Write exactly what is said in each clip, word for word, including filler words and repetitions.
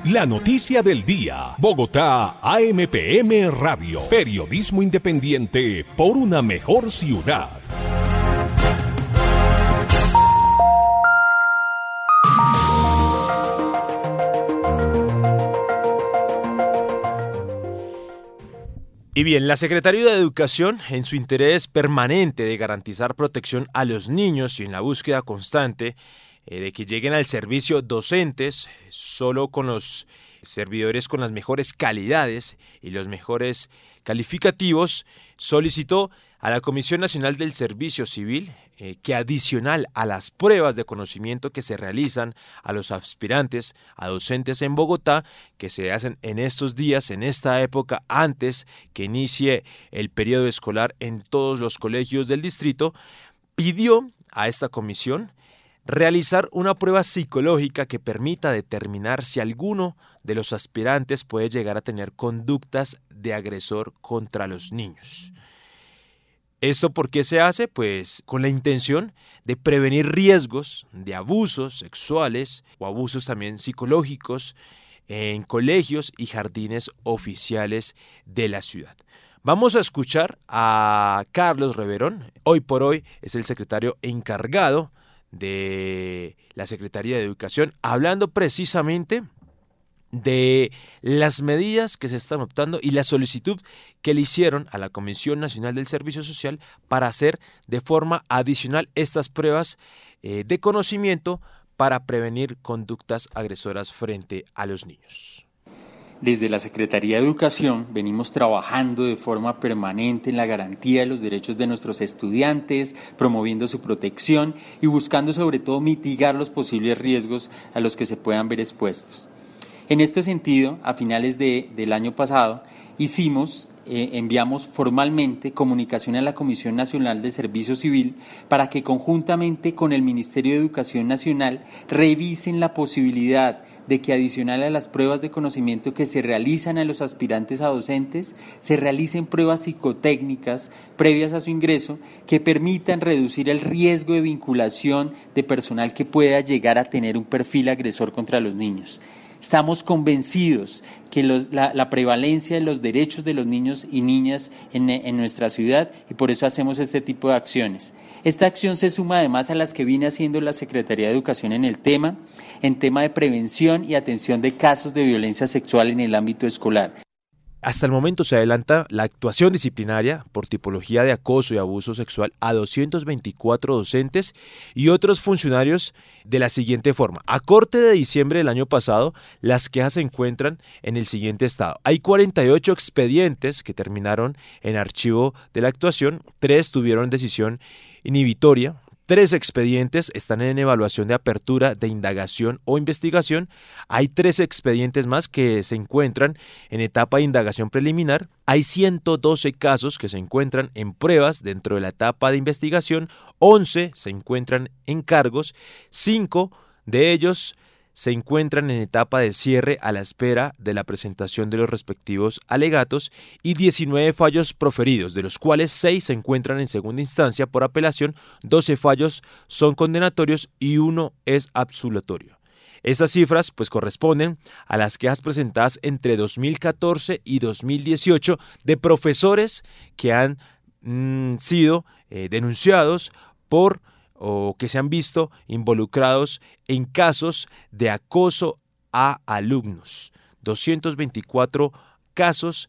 La noticia del día. Bogotá, A M P M Radio. Periodismo independiente por una mejor ciudad. Y bien, la Secretaría de Educación, en su interés permanente de garantizar protección a los niños y en la búsqueda constante eh, de que lleguen al servicio docentes solo con los servidores con las mejores calidades y los mejores calificativos, solicitó a la Comisión Nacional del Servicio Civil eh, que adicional a las pruebas de conocimiento que se realizan a los aspirantes a docentes en Bogotá, que se hacen en estos días, en esta época, antes que inicie el periodo escolar en todos los colegios del distrito, pidió a esta comisión realizar una prueba psicológica que permita determinar si alguno de los aspirantes puede llegar a tener conductas de agresor contra los niños. ¿Esto por qué se hace? Pues con la intención de prevenir riesgos de abusos sexuales o abusos también psicológicos en colegios y jardines oficiales de la ciudad. Vamos a escuchar a Carlos Reverón, hoy por hoy es el secretario encargado de la Secretaría de Educación, hablando precisamente de las medidas que se están optando y la solicitud que le hicieron a la Comisión Nacional del Servicio Social para hacer de forma adicional estas pruebas eh, de conocimiento para prevenir conductas agresoras frente a los niños. Desde la Secretaría de Educación venimos trabajando de forma permanente en la garantía de los derechos de nuestros estudiantes, promoviendo su protección y buscando sobre todo mitigar los posibles riesgos a los que se puedan ver expuestos. En este sentido, a finales de, del año pasado, hicimos, eh, enviamos formalmente comunicación a la Comisión Nacional de Servicio Civil para que conjuntamente con el Ministerio de Educación Nacional revisen la posibilidad de que adicional a las pruebas de conocimiento que se realizan a los aspirantes a docentes, se realicen pruebas psicotécnicas previas a su ingreso que permitan reducir el riesgo de vinculación de personal que pueda llegar a tener un perfil agresor contra los niños. Estamos convencidos que los, la, la prevalencia de los derechos de los niños y niñas en, en nuestra ciudad y por eso hacemos este tipo de acciones. Esta acción se suma además a las que viene haciendo la Secretaría de Educación en el tema, en tema de prevención y atención de casos de violencia sexual en el ámbito escolar. Hasta el momento se adelanta la actuación disciplinaria por tipología de acoso y abuso sexual a doscientos veinticuatro docentes y otros funcionarios de la siguiente forma. A corte de diciembre del año pasado, las quejas se encuentran en el siguiente estado. Hay cuarenta y ocho expedientes que terminaron en archivo de la actuación, tres tuvieron decisión inhibitoria. Tres expedientes están en evaluación de apertura de indagación o investigación. Hay tres expedientes más que se encuentran en etapa de indagación preliminar. Hay ciento doce casos que se encuentran en pruebas dentro de la etapa de investigación. once se encuentran en cargos. cinco de ellos se encuentran en etapa de cierre a la espera de la presentación de los respectivos alegatos y diecinueve fallos proferidos, de los cuales seis se encuentran en segunda instancia por apelación, doce fallos son condenatorios y uno es absolutorio. Estas cifras pues corresponden a las quejas presentadas entre dos mil catorce y dos mil dieciocho de profesores que han mm, sido eh, denunciados por o que se han visto involucrados en casos de acoso a alumnos. doscientos veinticuatro casos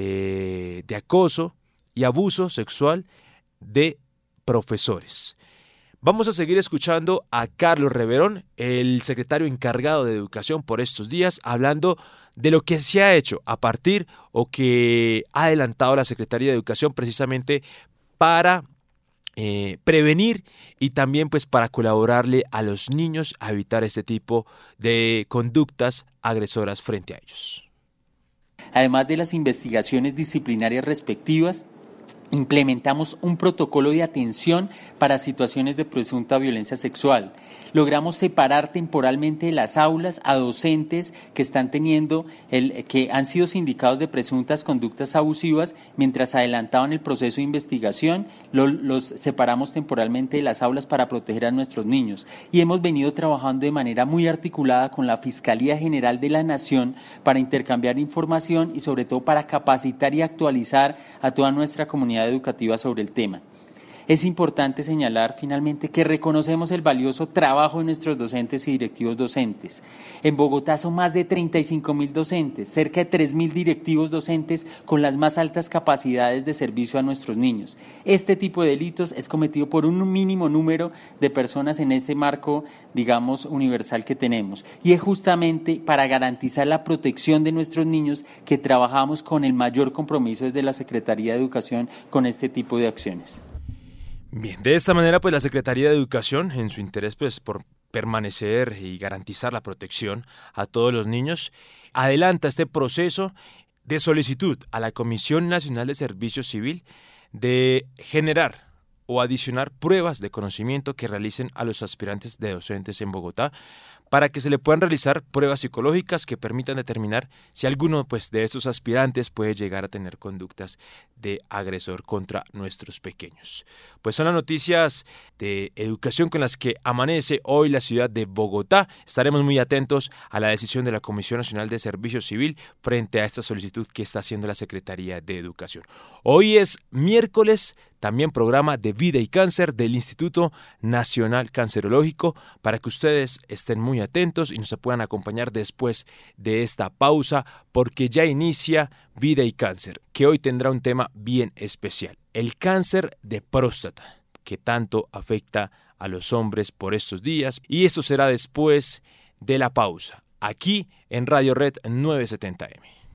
eh, de acoso y abuso sexual de profesores. Vamos a seguir escuchando a Carlos Reverón, el secretario encargado de Educación por estos días, hablando de lo que se ha hecho a partir o que ha adelantado la Secretaría de Educación precisamente para Eh, prevenir y también pues para colaborarle a los niños a evitar este tipo de conductas agresoras frente a ellos. Además de las investigaciones disciplinarias respectivas, Implementamos un protocolo de atención para situaciones de presunta violencia sexual. Logramos separar temporalmente de las aulas a docentes que están teniendo, el, que han sido sindicados de presuntas conductas abusivas mientras adelantaban el proceso de investigación. Lo, los separamos temporalmente de las aulas para proteger a nuestros niños. Y hemos venido trabajando de manera muy articulada con la Fiscalía General de la Nación para intercambiar información y sobre todo para capacitar y actualizar a toda nuestra comunidad educativa sobre el tema. Es importante señalar finalmente que reconocemos el valioso trabajo de nuestros docentes y directivos docentes. En Bogotá son más de treinta y cinco mil docentes, cerca de tres mil directivos docentes con las más altas capacidades de servicio a nuestros niños. Este tipo de delitos es cometido por un mínimo número de personas en ese marco, digamos, universal que tenemos. Y es justamente para garantizar la protección de nuestros niños que trabajamos con el mayor compromiso desde la Secretaría de Educación con este tipo de acciones. Bien, de esta manera pues la Secretaría de Educación, en su interés pues por permanecer y garantizar la protección a todos los niños, adelanta este proceso de solicitud a la Comisión Nacional de Servicio Civil de generar o adicionar pruebas de conocimiento que realicen a los aspirantes de docentes en Bogotá para que se le puedan realizar pruebas psicológicas que permitan determinar si alguno pues, de estos aspirantes puede llegar a tener conductas de agresor contra nuestros pequeños. Pues son las noticias de educación con las que amanece hoy la ciudad de Bogotá. Estaremos muy atentos a la decisión de la Comisión Nacional de Servicio Civil frente a esta solicitud que está haciendo la Secretaría de Educación. Hoy es miércoles, también programa de Vida y Cáncer del Instituto Nacional Cancerológico, para que ustedes estén muy atentos y nos puedan acompañar después de esta pausa, porque ya inicia Vida y Cáncer, que hoy tendrá un tema bien especial: el cáncer de próstata, que tanto afecta a los hombres por estos días, y esto será después de la pausa, aquí en Radio Red novecientos setenta eme.